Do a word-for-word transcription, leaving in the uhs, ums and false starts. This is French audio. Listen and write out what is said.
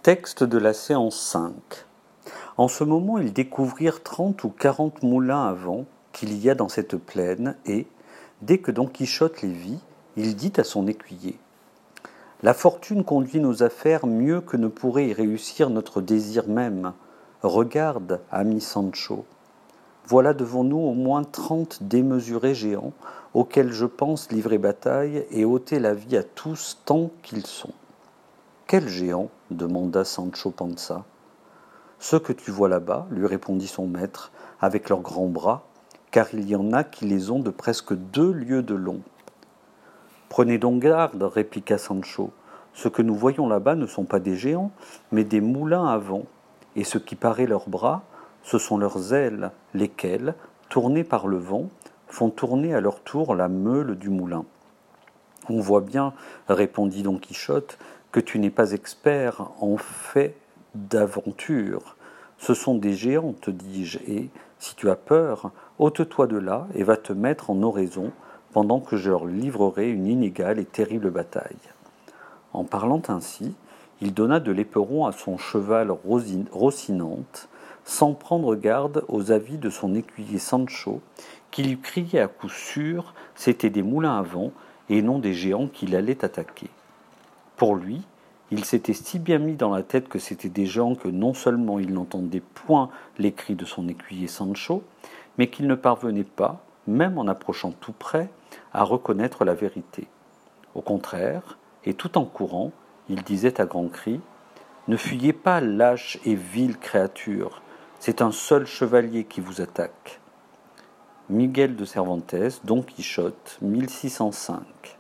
Texte de la séance cinq. En ce moment, ils découvrirent trente ou quarante moulins à vent qu'il y a dans cette plaine, et, dès que Don Quichotte les vit, il dit à son écuyer : « La fortune conduit nos affaires mieux que ne pourrait y réussir notre désir même. Regarde, ami Sancho, voilà devant nous au moins trente démesurés géants, auxquels je pense livrer bataille et ôter la vie à tous tant qu'ils sont. » « Quels géants ? demanda Sancho Panza. « Ceux que tu vois là-bas, lui répondit son maître, avec leurs grands bras, car il y en a qui les ont de presque deux lieues de long. »« Prenez donc garde, répliqua Sancho, ce que nous voyons là-bas ne sont pas des géants, mais des moulins à vent, et ce qui paraît leurs bras, ce sont leurs ailes, lesquelles, tournées par le vent, font tourner à leur tour la meule du moulin. »« On voit bien, répondit Don Quichotte, que tu n'es pas expert en fait d'aventure. Ce sont des géants, te dis-je, et, si tu as peur, ôte-toi de là et va te mettre en oraison, pendant que je leur livrerai une inégale et terrible bataille. » En parlant ainsi, il donna de l'éperon à son cheval Rocinante, sans prendre garde aux avis de son écuyer Sancho, qui lui criait à coup sûr c'étaient des moulins à vent et non des géants qu'il allait attaquer. Pour lui, il s'était si bien mis dans la tête que c'étaient des gens que non seulement il n'entendait point les cris de son écuyer Sancho, mais qu'il ne parvenait pas, même en approchant tout près, à reconnaître la vérité. Au contraire, et tout en courant, il disait à grands cris : « Ne fuyez pas, lâche et vile créature, c'est un seul chevalier qui vous attaque. » Miguel de Cervantes, Don Quichotte, mille six cent cinq.